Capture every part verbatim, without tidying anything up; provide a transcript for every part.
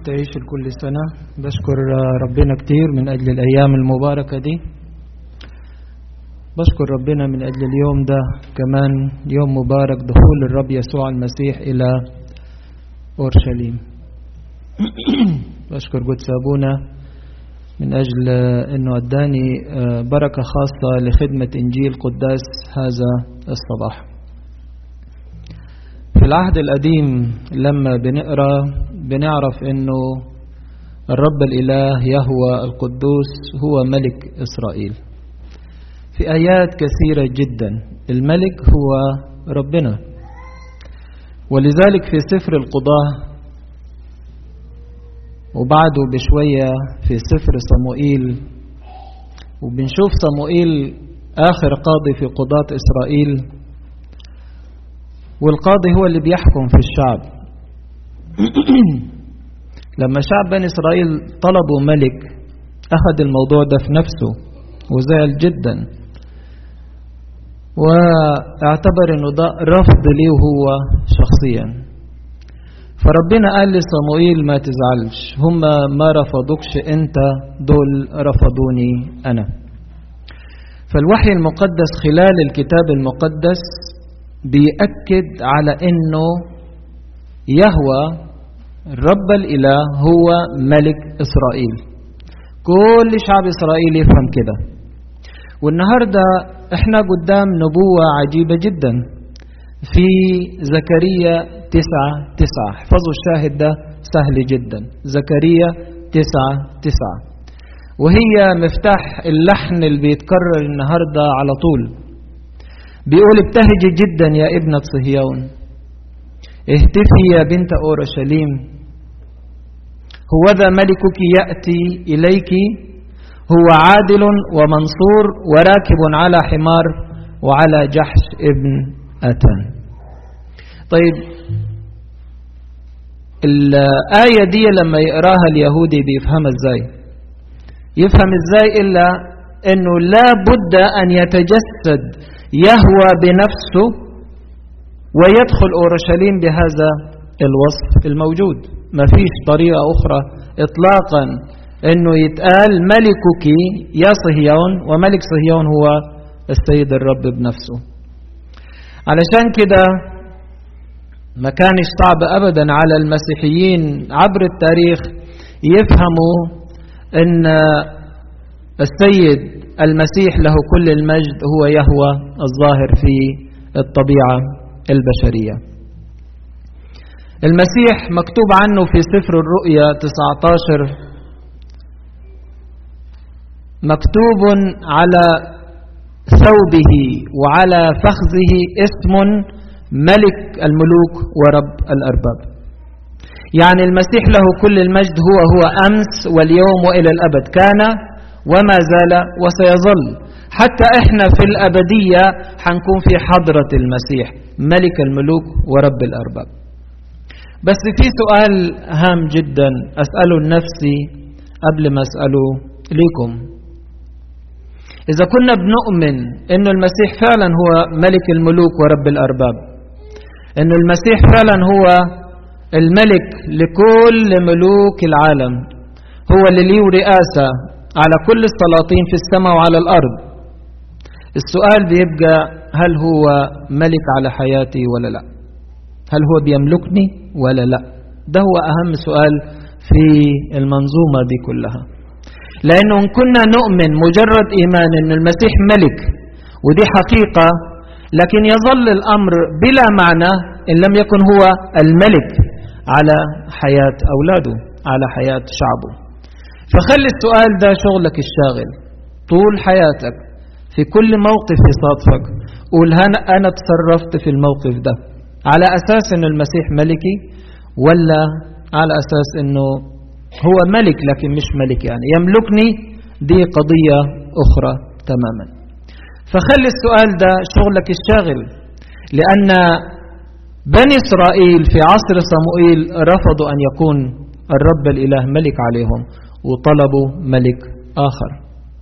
تعيش لكل سنة. بشكر ربنا كتير من أجل الأيام المباركة دي. بشكر ربنا من أجل اليوم ده كمان، يوم مبارك، دخول الرب يسوع المسيح إلى أورشليم. بشكر قدس أبونا من أجل أنه أداني بركة خاصة لخدمة إنجيل قداس هذا الصباح. في العهد القديم لما بنقرأ بنعرف أنه الرب الإله يهوه القدوس هو ملك إسرائيل في آيات كثيرة جدا. الملك هو ربنا، ولذلك في سفر القضاة وبعده بشوية في سفر صموئيل، وبنشوف صموئيل آخر قاضي في قضاة إسرائيل، والقاضي هو اللي بيحكم في الشعب. لما شعب بني إسرائيل طلبوا ملك أخذ الموضوع ده في نفسه وزعل جدا، واعتبر أنه ده رفض ليه هو شخصيا. فربنا قال لصموئيل ما تزعلش، هم ما رفضوكش انت، دول رفضوني أنا. فالوحي المقدس خلال الكتاب المقدس بيأكد على أنه يهوه الرب الإله هو ملك إسرائيل. كل شعب إسرائيل يفهم كده. والنهاردة احنا قدام نبوة عجيبة جدا في زكريا تسعة تسعة. احفظوا الشاهد ده سهل جدا، زكريا تسعة تسعة، وهي مفتاح اللحن اللي بيتكرر النهاردة على طول. بيقول ابتهجي جدا يا ابنة صهيون، اهتفي يا بنت أورشليم، هوذا ملكك يأتي إليك، هو عادل ومنصور وراكب على حمار وعلى جحش ابن أتان. طيب الآية دي لما يقراها اليهودي بيفهم ازاي؟ يفهم ازاي إلا أنه لا بد أن يتجسد يهوه بنفسه ويدخل أورشليم بهذا الوصف الموجود. ما فيش طريقة أخرى إطلاقا أنه يتقال ملكك يا صهيون، وملك صهيون هو السيد الرب بنفسه. علشان كده ما كانش صعب أبدا على المسيحيين عبر التاريخ يفهموا أن السيد المسيح له كل المجد هو يهوه الظاهر في الطبيعة البشرية. المسيح مكتوب عنه في سفر الرؤيا تسعة عشر، مكتوب على ثوبه وعلى فخذه اسم ملك الملوك ورب الأرباب. يعني المسيح له كل المجد هو هو أمس واليوم وإلى الأبد، كان وما زال وسيظل. حتى احنا في الأبدية حنكون في حضرة المسيح ملك الملوك ورب الأرباب. بس في سؤال هام جدا أسأله لنفسي قبل ما أسأله لكم. إذا كنا بنؤمن أن المسيح فعلا هو ملك الملوك ورب الأرباب، أن المسيح فعلا هو الملك لكل ملوك العالم، هو اللي له رئاسة على كل السلاطين في السماء وعلى الأرض، السؤال بيبقى هل هو ملك على حياتي ولا لا؟ هل هو بيملكني ولا لا؟ ده هو أهم سؤال في المنظومة دي كلها. لأنه إن كنا نؤمن مجرد إيمان أن المسيح ملك ودي حقيقة، لكن يظل الأمر بلا معنى إن لم يكن هو الملك على حياة أولاده، على حياة شعبه. فخلي السؤال ده شغلك الشاغل طول حياتك، في كل موقف يصادفك قول أنا تصرفت في الموقف ده على أساس أن المسيح ملكي، ولا على أساس أنه هو ملك لكن مش ملك يعني يملكني؟ دي قضية أخرى تماما. فخلي السؤال ده شغلك الشاغل، لأن بني إسرائيل في عصر صموئيل رفضوا أن يكون الرب الإله ملك عليهم وطلبوا ملك آخر.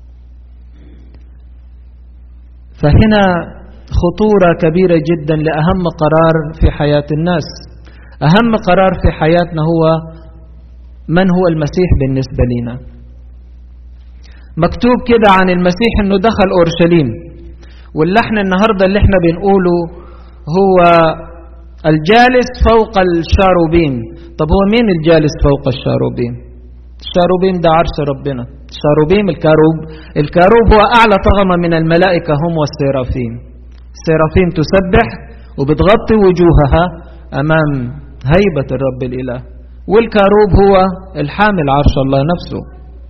فهنا خطورة كبيرة جدا لأهم قرار في حياة الناس. أهم قرار في حياتنا هو من هو المسيح بالنسبة لنا. مكتوب كده عن المسيح انه دخل اورشليم، واللحن النهاردة اللي احنا بنقوله هو الجالس فوق الشاروبين. طب هو مين الجالس فوق الشاروبين؟ الشاروبين ده عرش ربنا. الشاروبين الكاروب الكاروب هو أعلى طغمة من الملائكة، هم والسيرافيم. السيرافيم تسبح وبتغطي وجوهها أمام هيبة الرب الإله، والكاروب هو الحامل عرش الله نفسه.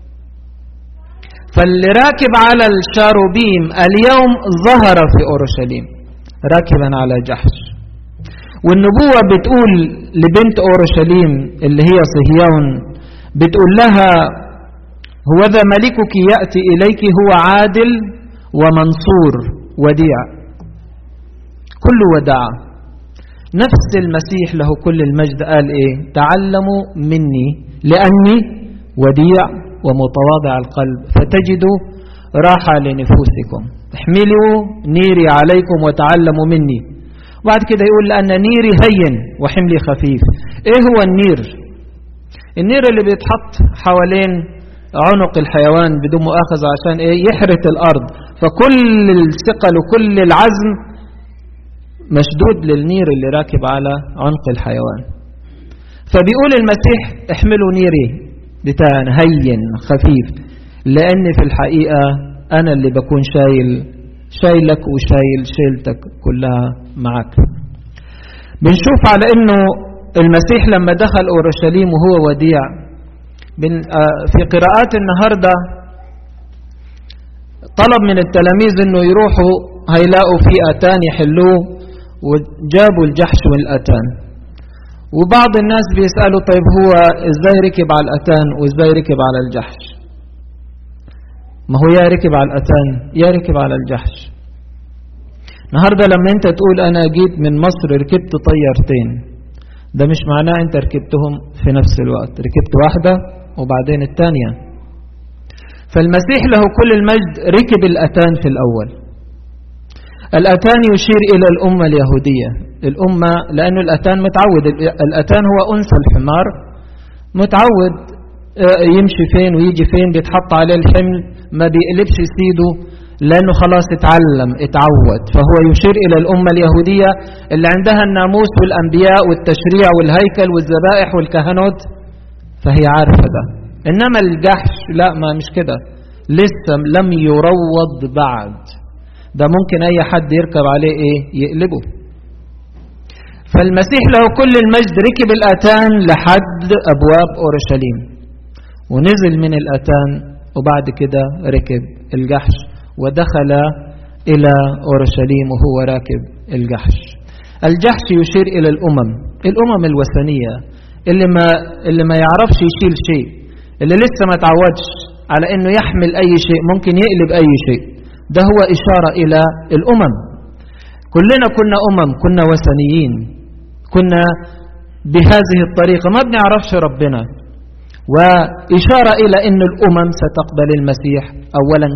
فاللي راكب على الشاروبيم اليوم ظهر في أورشليم راكبا على جحش. والنبوة بتقول لبنت أورشليم اللي هي صهيون، بتقول لها هوذا ملكك يأتي إليك هو عادل ومنصور وديع. كل وداع. نفس المسيح له كل المجد قال إيه؟ تعلموا مني لأني وديع ومتواضع القلب فتجدوا راحة لنفوسكم. احملوا نيري عليكم وتعلموا مني. وبعد كده يقول لأن نيري هين وحملي خفيف. ايه هو النير؟ النير اللي بيتحط حوالين عنق الحيوان بدون مؤاخذة عشان ايه؟ يحرث الارض، فكل الثقل وكل العزم مشدود للنير اللي راكب على عنق الحيوان. فبيقول المسيح احملوا نيري بتاعنا هين خفيف، لان في الحقيقة انا اللي بكون شايل شايلك وشايل شيلتك كلها معك. بنشوف على انه المسيح لما دخل اورشليم وهو وديع. في قراءات النهاردة طلب من التلاميذ انه يروحوا هيلاقوا في اتان يحلوه، وجابوا الجحش والاتان. وبعض الناس بيسألوا طيب هو ازاي ركب على الاتان وازاي ركب على الجحش؟ ما هو يا ركب على الاتان يا ركب على الجحش. النهاردة لما انت تقول انا جيت من مصر ركبت طيارتين، ده مش معناه انت ركبتهم في نفس الوقت، ركبت واحدة وبعدين الثانية. فالمسيح له كل المجد ركب الاتان في الاول. الاتان يشير الى الامة اليهودية، الامة لانه الاتان متعود، الاتان هو انثى الحمار متعود يمشي فين ويجي فين، بيتحط عليه الحمل ما بيقلبش سيده لأنه خلاص اتعلم اتعود. فهو يشير إلى الأمة اليهودية اللي عندها الناموس والأنبياء والتشريع والهيكل والذبائح والكهنوت، فهي عارفة ده. إنما الجحش لا، ما مش كده، لسه لم يروض بعد، ده ممكن أي حد يركب عليه إيه يقلبه. فالمسيح له كل المجد ركب الأتان لحد أبواب أورشليم ونزل من الأتان، وبعد كده ركب الجحش ودخل إلى أورشليم وهو راكب الجحش. الجحش يشير إلى الأمم، الأمم الوثنية اللي ما, اللي ما يعرفش يشيل شيء، اللي لسه ما تعودش على أنه يحمل أي شيء، ممكن يقلب أي شيء. ده هو إشارة إلى الأمم. كلنا كنا أمم، كنا وثنيين، كنا بهذه الطريقة ما بنعرفش ربنا. وإشارة إلى أن الأمم ستقبل المسيح أولا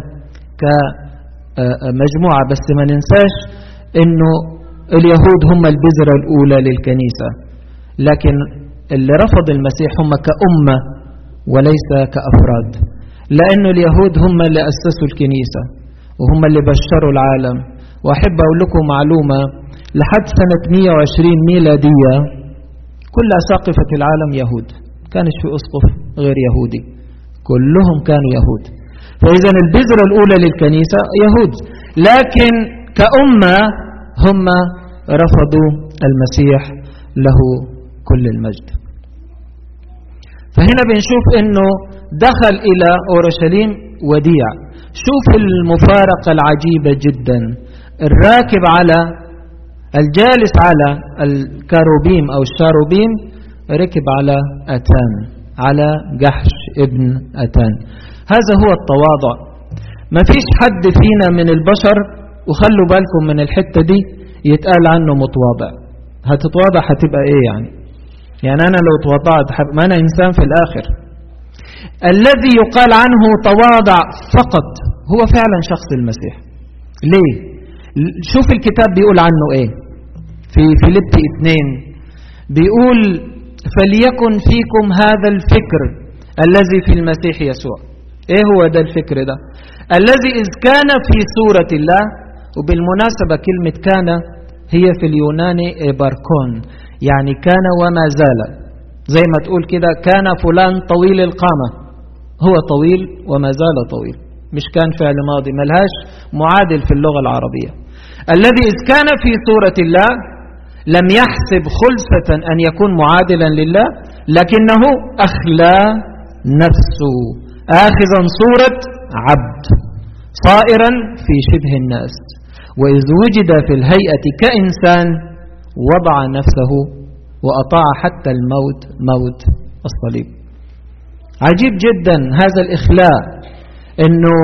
كمجموعة، بس ما ننساش أنه اليهود هم البذرة الأولى للكنيسة، لكن اللي رفض المسيح هم كأمة وليس كأفراد، لأنه اليهود هم اللي أسسوا الكنيسة وهم اللي بشروا العالم. وأحب أقول لكم معلومة، لحد سنة مئة وعشرين ميلادية كل أساقفة العالم يهود، كانش في أسقف غير يهودي، كلهم كانوا يهود. فإذا البذرة الأولى للكنيسة يهود، لكن كأمة هم رفضوا المسيح له كل المجد. فهنا بنشوف أنه دخل إلى أورشليم وديع. شوف المفارقة العجيبة جدا، الراكب على الجالس على الكاروبيم أو الشاروبيم ركب على أتان، على جحش ابن أتان. هذا هو التواضع. ما فيش حد فينا من البشر، وخلوا بالكم من الحتة دي، يتقال عنه متواضع. هتتواضع هتبقى ايه يعني؟ يعني انا لو تواضعت ما انا انسان في الاخر. الذي يقال عنه تواضع فقط هو فعلا شخص المسيح. ليه؟ شوف الكتاب بيقول عنه ايه في فيليبي اثنين، بيقول فليكن فيكم هذا الفكر الذي في المسيح يسوع. ايه هو ده الفكر ده؟ الذي إذ كان في صورة الله. وبالمناسبة كلمة كان هي في اليوناني باركون، يعني كان وما زال، زي ما تقول كده كان فلان طويل القامة، هو طويل وما زال طويل، مش كان فعل ماضي، ملهاش معادل في اللغة العربية. الذي إذ كان في صورة الله لم يحسب خلصة أن يكون معادلا لله، لكنه أخلى نفسه آخذا صورة عبد صائرا في شبه الناس، وإذ وجد في الهيئة كإنسان وضع نفسه وأطاع حتى الموت، موت الصليب. عجيب جدا هذا الإخلاء، أنه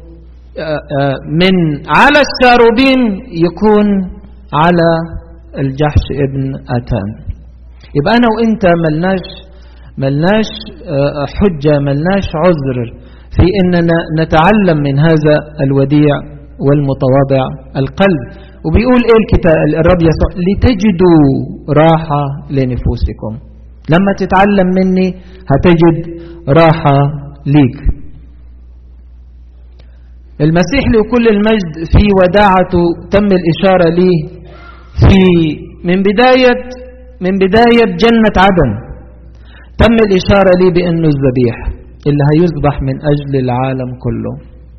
من على الشاروبين يكون على الجحش ابن أتان. يبقى أنا وإنت ملناش, ملناش حجة، ملناش عذر في أننا نتعلم من هذا الوديع والمتواضع القلب. وبيقول إيه الكتاب الرب يسوع؟ لتجدوا راحة لنفوسكم. لما تتعلم مني هتجد راحة ليك. المسيح له كل المجد في وداعته تم الإشارة ليه في من بداية من بداية جنة عدن، تم الإشارة ليه بأنه الذبيح اللي هيذبح من أجل العالم كله.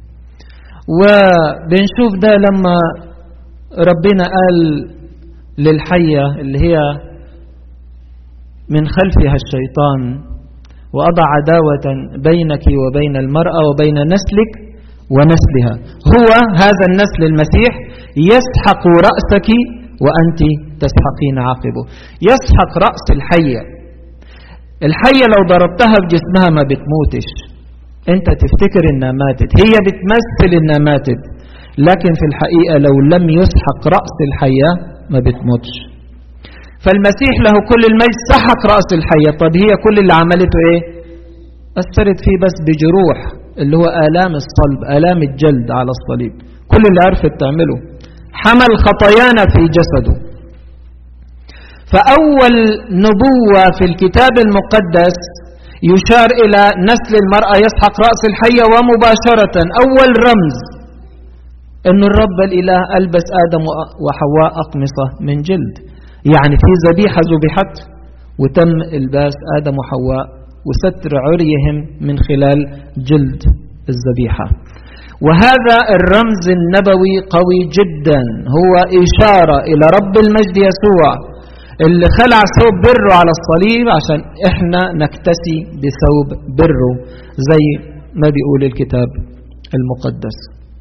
وبنشوف ده لما ربنا قال للحية اللي هي من خلفها الشيطان: وأضع عداوة بينك وبين المرأة وبين نسلك ونسلها. هو هذا النسل المسيح يسحق رأسك وأنت تسحقين عقبه. يسحق رأس الحية. الحية لو ضربتها بجسمها ما بتموتش، انت تفتكر انها ماتت، هي بتمثل انها ماتت، لكن في الحقيقة لو لم يسحق رأس الحية ما بتموتش. فالمسيح له كل المجد سحق رأس الحية. طب هي كل اللي عملته ايه؟ أثرت فيه بس بجروح، اللي هو آلام الصلب، آلام الجلد على الصليب، كل اللي عرفت تعمله حمل خطايانا في جسده. فأول نبوة في الكتاب المقدس يشار إلى نسل المرأة يسحق رأس الحية، ومباشرة أول رمز أن الرب الإله ألبس آدم وحواء أقمصة من جلد، يعني في ذبيحة ذبحت وتم إلباس آدم وحواء وستر عريهم من خلال جلد الذبيحة. وهذا الرمز النبوي قوي جدا، هو إشارة إلى رب المجد يسوع اللي خلع ثوب بره على الصليب عشان إحنا نكتسي بثوب بره زي ما بيقول الكتاب المقدس.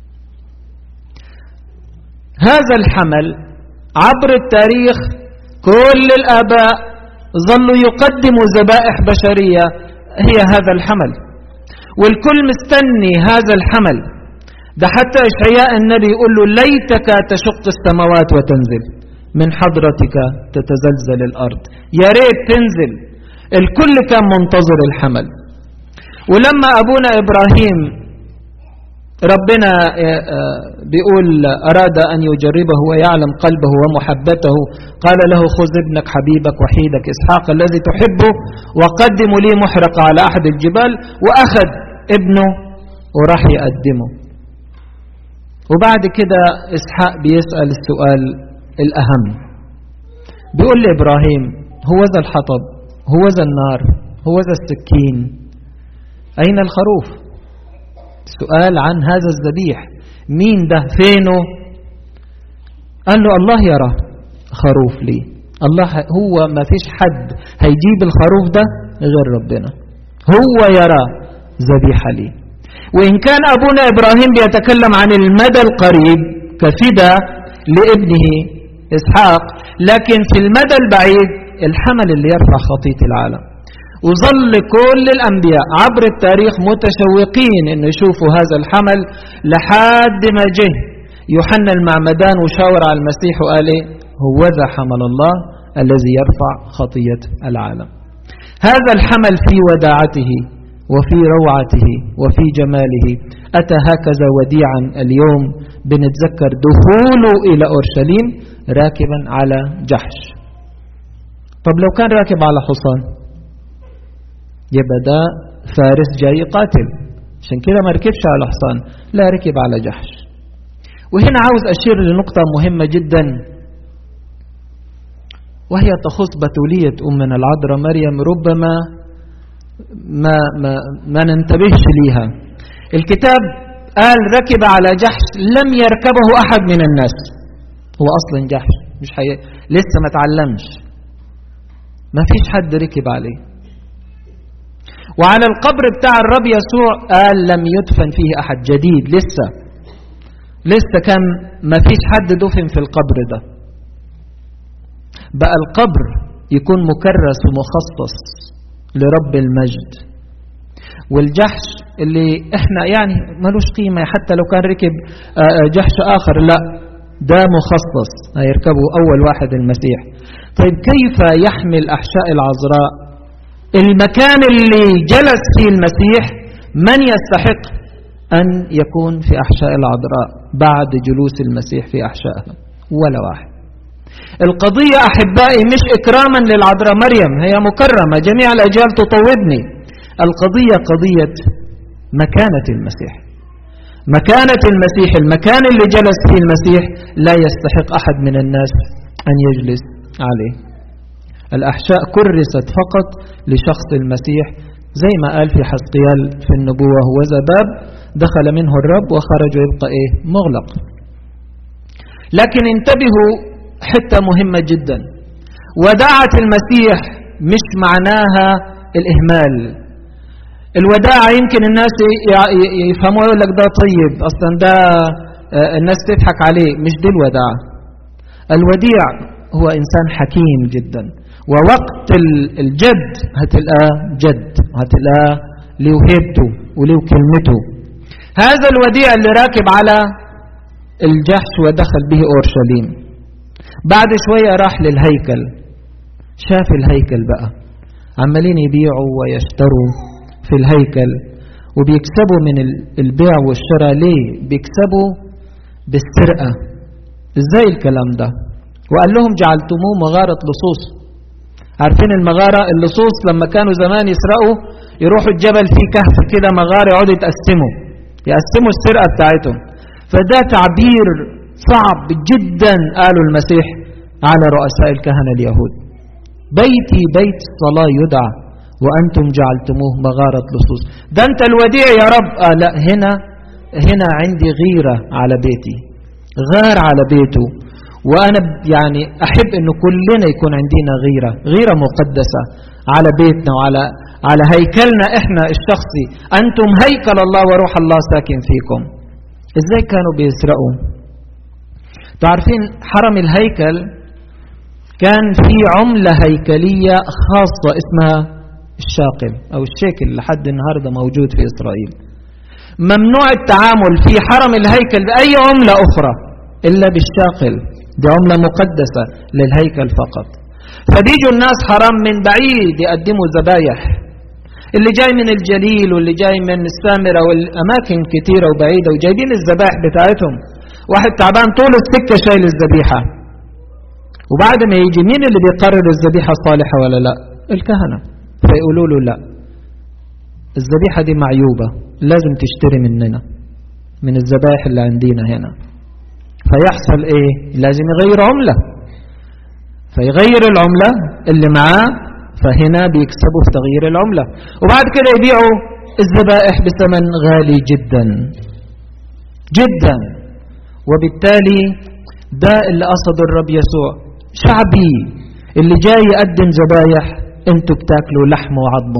هذا الحمل عبر التاريخ كل الآباء ظلوا يقدموا ذبائح بشرية هي هذا الحمل، والكل مستني هذا الحمل. ده حتى إشعياء النبي يقول له: ليتك تشق السماوات وتنزل، من حضرتك تتزلزل الأرض. يا ريت تنزل. الكل كان منتظر الحمل. ولما أبونا إبراهيم ربنا بيقول أراد أن يجربه ويعلم قلبه ومحبته، قال له: خذ ابنك حبيبك وحيدك إسحاق الذي تحبه وقدم لي محرقة على أحد الجبال. وأخذ ابنه وراح يقدمه. وبعد كده إسحاق بيسأل السؤال الأهم، بيقول لإبراهيم: هو ذا الحطب، هو ذا النار، هو ذا السكين، أين الخروف؟ سؤال عن هذا الذبيح، مين ده؟ فينه؟ قال له: الله يرى خروف لي. الله هو ما فيش حد هيجيب الخروف ده غير ربنا، هو يرى ذبيحة لي. وإن كان أبونا إبراهيم بيتكلم عن المدى القريب كفدى لابنه إسحاق، لكن في المدى البعيد الحمل اللي يرفع خطية العالم. وظل كل الأنبياء عبر التاريخ متشوقين أن يشوفوا هذا الحمل، لحد ما جه يوحنا المعمدان وشاور على المسيح وقال إيه؟ هو ذا حمل الله الذي يرفع خطية العالم. هذا الحمل في وداعته وفي روعته وفي جماله أتى هكذا وديعا. اليوم بنتذكر دخوله إلى أورشليم راكبا على جحش. طب لو كان راكب على حصان يبقى ده فارس جاي قاتل، عشان كده ما ركبش على حصان، لا ركب على جحش. وهنا عاوز أشير لنقطة مهمة جدا، وهي تخص بتولية أمنا العذراء مريم، ربما ما, ما, ما ننتبهش ليها. الكتاب قال ركب على جحش لم يركبه أحد من الناس. هو أصلا جحش مش حي... لسه ما تعلمش، ما فيش حد ركب عليه. وعلى القبر بتاع الرب يسوع قال لم يدفن فيه أحد جديد، لسه لسه كان ما فيش حد دفن في القبر ده. بقى القبر يكون مكرس ومخصص لرب المجد. والجحش اللي احنا يعني ملوش قيمة حتى لو كان ركب جحش آخر، لا ده مخصص هيركبه أول واحد المسيح. طيب كيف يحمل أحشاء العذراء المكان اللي جلس فيه المسيح؟ من يستحق أن يكون في أحشاء العذراء بعد جلوس المسيح في أحشائها؟ ولا واحد. القضية أحبائي مش إكراما للعذراء مريم، هي مكرمة جميع الأجيال تطوبني. القضية قضية مكانة المسيح. مكانة المسيح، المكان اللي جلس فيه المسيح لا يستحق أحد من الناس أن يجلس عليه. الأحشاء كرست فقط لشخص المسيح، زي ما قال في حزقيال في النبوة: وذا باب دخل منه الرب وخرج ويبقى إيه؟ مغلق. لكن انتبهوا حتة مهمة جدا، وداعة المسيح مش معناها الإهمال. الوداعة يمكن الناس يفهموا يقول لك ده طيب، أصلا ده الناس تضحك عليه. مش دي الوداعة. الوديع هو إنسان حكيم جدا، ووقت الجد هتلقاه جد، هتلقاه له هيبته وله كلمته. هذا الوديع اللي راكب على الجحش ودخل به أورشليم، بعد شوية راح للهيكل، شاف الهيكل بقى عمالين يبيعوا ويشتروا في الهيكل، وبيكسبوا من البيع والشراء. ليه بيكسبوا؟ بالسرقة. ازاي الكلام ده؟ وقال لهم جعلتموه مغارة لصوص. عارفين المغارة؟ اللصوص لما كانوا زمان يسرقوا يروحوا الجبل فيه كهف كده مغارة، يقعدوا يتقسموا يقسموا السرقة بتاعتهم. فده تعبير صعب جدا قالوا المسيح على رؤساء الكهنة اليهود: بيتي بيت الصلاة يدعى وأنتم جعلتموه مغارة لصوص. ده أنت الوديع يا رب. آه لا، هنا هنا عندي غيرة على بيتي، غار على بيته. وأنا يعني أحب أنه كلنا يكون عندنا غيرة، غيرة مقدسة على بيتنا وعلى على هيكلنا إحنا الشخصي. أنتم هيكل الله وروح الله ساكن فيكم. إزاي كانوا بيسرقوا؟ تعرفين حرم الهيكل كان في عملة هيكلية خاصة اسمها الشاقل أو الشيكل، لحد النهاردة موجود في إسرائيل. ممنوع التعامل في حرم الهيكل بأي عملة أخرى إلا بالشاقل، دي عملة مقدسة للهيكل فقط. فبيجوا الناس حرام من بعيد يقدموا ذبايح، اللي جاي من الجليل واللي جاي من السامرة والأماكن كتيرة وبعيدة، وجايبين الذبائح بتاعتهم. واحد تعبان طول السكة شايل الذبيحة، وبعد ما يجي مين اللي بيقرر الذبيحة صالحة ولا لا؟ الكهنة. فيقولوا له لا، الذبيحة دي معيوبة، لازم تشتري مننا من الذبائح اللي عندنا هنا. فيحصل ايه؟ لازم يغير عملة، فيغير العملة اللي معاه، فهنا بيكسبوا في تغيير العملة. وبعد كده يبيعوا الذبائح بثمن غالي جدا جدا. وبالتالي ده اللي قصده الرب يسوع: شعبي اللي جاي يقدم ذبايح انتوا بتاكلوا لحم وعظمه،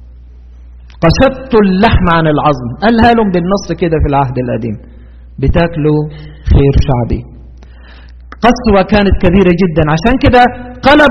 قصدتوا اللحم عن العظم. قالها لهم بالنص كده في العهد القديم: بتاكلوا خير شعبي. قسوة كانت كبيرة جدا. عشان كده قلب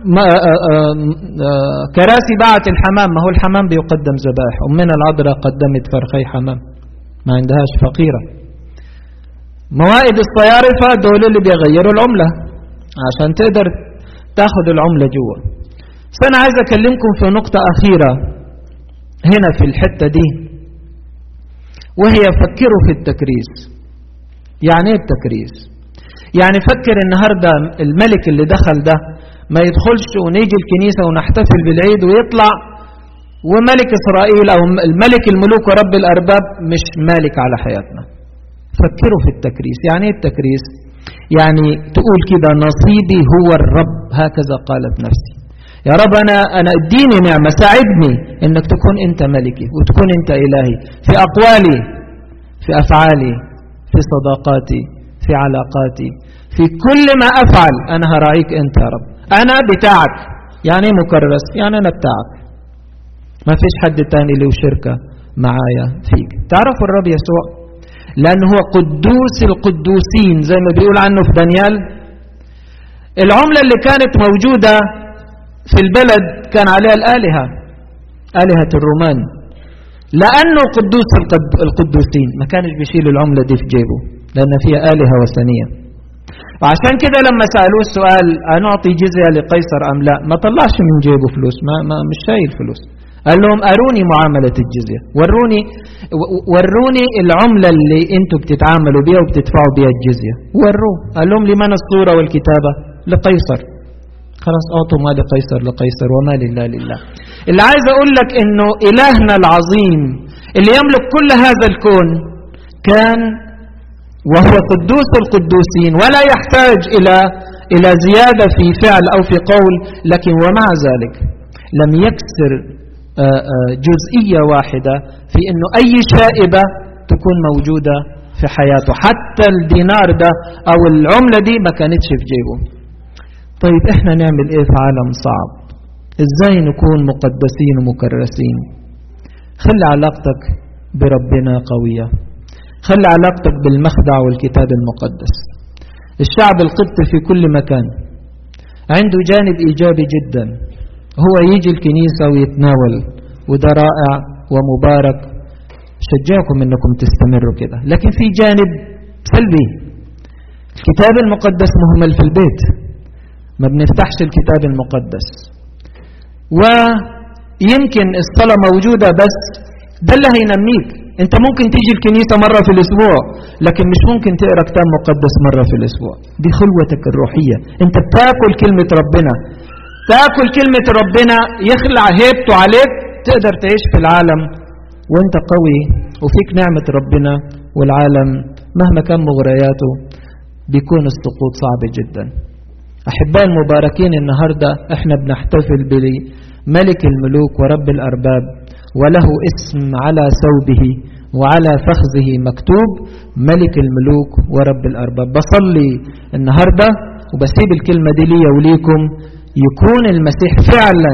كراسي باعت الحمام. ما هو الحمام بيقدم ذبائح. أمنا العذراء قدمت فرخي حمام، ما عندهاش فقيرة. موائد الصيارفة دول اللي بيغيروا العملة عشان تقدر تاخد العملة جوا. فأنا عايز أكلمكم في نقطة أخيرة هنا في الحتة دي، وهي فكروا في التكريس. يعني ايه التكريس؟ يعني فكر النهاردة الملك اللي دخل ده ما يدخلش ونيجي الكنيسة ونحتفل بالعيد ويطلع وملك إسرائيل أو الملك الملوك ورب الأرباب مش مالك على حياتنا. فكروا في التكريس. يعني ايه التكريس؟ يعني تقول كده نصيبي هو الرب، هكذا قالت نفسي. يا رب أنا أنا اديني نعمة، ساعدني إنك تكون أنت ملكي وتكون أنت إلهي في أقوالي، في أفعالي، في صداقاتي، في علاقاتي، في كل ما أفعل أنا هراعيك أنت يا رب. أنا بتاعك. يعني مكرس، يعني أنا بتاعك، ما فيش حد تاني له شركة معايا فيك. تعرفوا الرب يسوع لأنه هو قدوس القدوسين زي ما بيقول عنه في دانيال. العملة اللي كانت موجودة في البلد كان عليها الآلهة، آلهة الرومان، لأنه قدوس القدوسين ما كانش بيشيل العملة دي في جيبه لأن فيها آلهة وثنية. وعشان كده لما سألوه السؤال أنعطي جزية لقيصر أم لا، ما طلعش من جيبه فلوس، ما, ما مش شايل فلوس. قال لهم أروني معاملة الجزية، وروني وروني العملة اللي انتوا بتتعاملوا بيها وبتدفعوا بيها الجزية، وروه. قال لهم لمن الصورة والكتابة؟ لقيصر. خلاص أعطوا ما لقيصر لقيصر وما لله لله. اللي عايز أقول لك إنه إلهنا العظيم اللي يملك كل هذا الكون كان وهو قدوس القدوسين ولا يحتاج إلى إلى زيادة في فعل أو في قول، لكن ومع ذلك لم يكسر جزئية واحدة في إنه أي شائبة تكون موجودة في حياته. حتى الدينار ده أو العملة دي ما كانتش في جيبه. طيب إحنا نعمل إيه في عالم صعب؟ إزاي نكون مقدسين ومكرسين؟ خلي علاقتك بربنا قوية، خلي علاقتك بالمخدع والكتاب المقدس. الشعب القبطي في كل مكان عنده جانب إيجابي جدا، هو يجي الكنيسة ويتناول، وده رائع ومبارك، شجعكم انكم تستمروا كده. لكن في جانب سلبي، الكتاب المقدس مهمل في البيت، ما بنفتحش الكتاب المقدس، ويمكن الصلاة موجودة بس ده اللي هينميك. انت ممكن تيجي الكنيسة مرة في الاسبوع لكن مش ممكن تقرأ كتاب مقدس مرة في الاسبوع. دي خلوتك الروحية. انت بتاكل كلمة ربنا، تاكل كلمة ربنا يخلع هيبته عليك، تقدر تعيش في العالم وانت قوي وفيك نعمة ربنا، والعالم مهما كان مغرياته بيكون السقوط صعب جدا. أحباء المباركين، النهاردة احنا بنحتفل بملك الملوك ورب الأرباب، وله اسم على ثوبه وعلى فخذه مكتوب ملك الملوك ورب الأرباب. بصلي النهاردة وبسيب الكلمة دي لي وليكم، يكون المسيح فعلا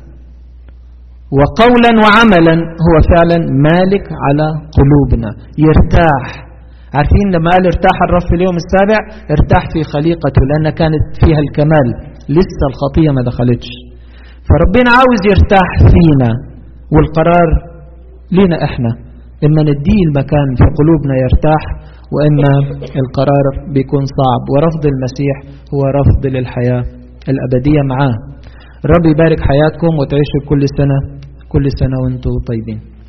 وقولا وعملا هو فعلا مالك على قلوبنا، يرتاح. عارفين لما قال ارتاح الرب في اليوم السابع؟ ارتاح في خليقته لأن كانت فيها الكمال، لسه الخطية ما دخلتش. فربنا عاوز يرتاح فينا، والقرار لنا احنا، اما نديه المكان في قلوبنا يرتاح، واما القرار بيكون صعب. ورفض المسيح هو رفض للحياة الأبدية معاه. رب يبارك حياتكم وتعيشوا كل سنة كل سنة وانتم طيبين.